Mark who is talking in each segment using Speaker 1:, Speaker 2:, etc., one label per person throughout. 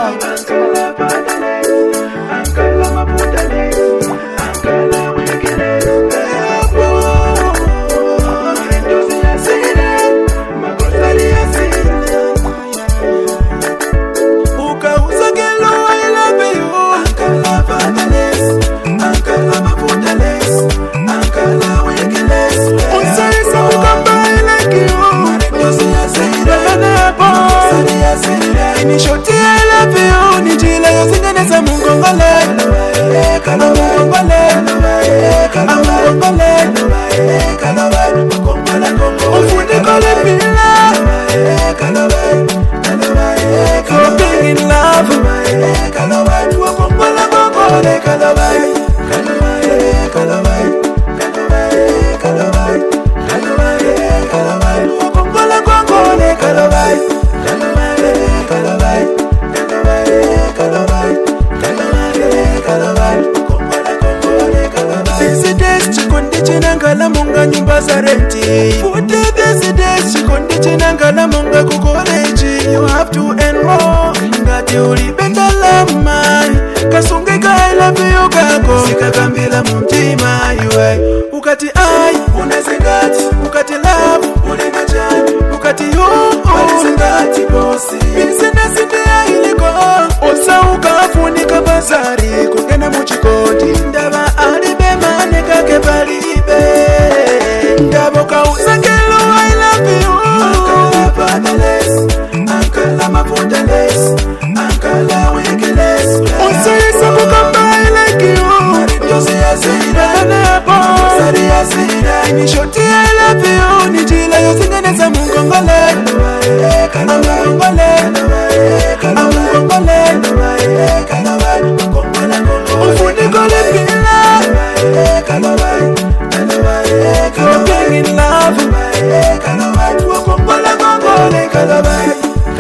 Speaker 1: You have to enroll. Ngati ulipenda lama kasungika I love you kako sikakambila mumtima iwe ukati ai unazingati ukati love ulinajani ukati unazingati bosi binsina sindia iliko osa ukafunika bazari kugena muchikoti ndaba alibe maneka kebalibe ndabo kauza kelo I love you Ankala mafuteles, ankala wikiles. Unsayisa kukamba I like you. Josi ya zira, sari ya zira. Inishoti I love you. Nijila yosingeneza mungongole. Amungongole, amungongole. Ufunikole pila. Being in love. Wakongola kongole kalabai.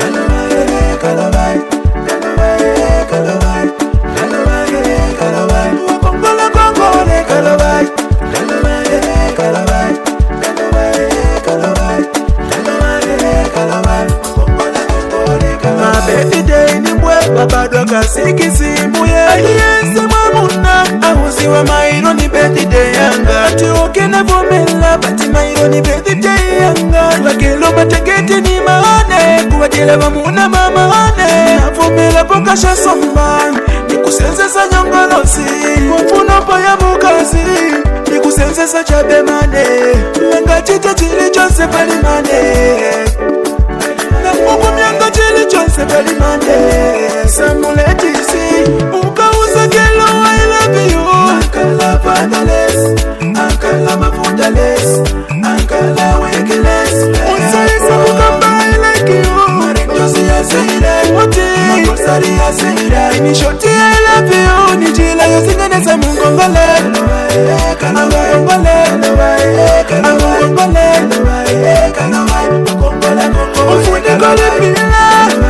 Speaker 1: Babado kasikisimu ye Ayese mwamuna Ahuziwa mairo ni birthday yanga Ati okena vomela Bati mairo ni birthday yanga Wakelo mategeti ni maane Kuwadile vamuna mamane Navomela pokasha somba Nikusenzesa nyongolosi Mfuno pa ya mukazi Nikusenzesa chabe mane Langa chita chili chose palimane Nakukumyanga chili chose palimane Samuletisi, ukauza kelo I love you. Ankala fatales, ankala mafutales, ankala wikiles. Unsayisa kukamba I like you. Josi ya zira, makosari ya zira. Inishoti I love you. Nijila yosingeneza mungongole. Amungongole, amungongole. Ufunikole pila.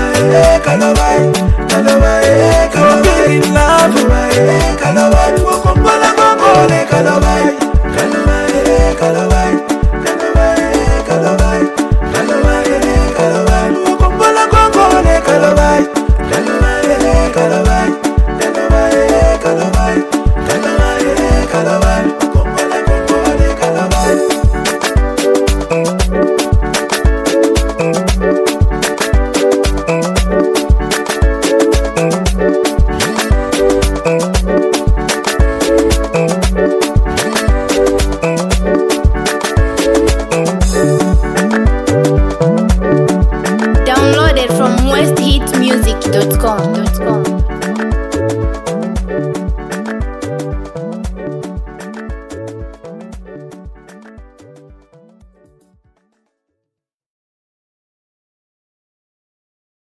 Speaker 1: Being in love. Wakongola kongole kalabai. Wakongola kongole kalabai.
Speaker 2: Downloaded from westhitmusic.com.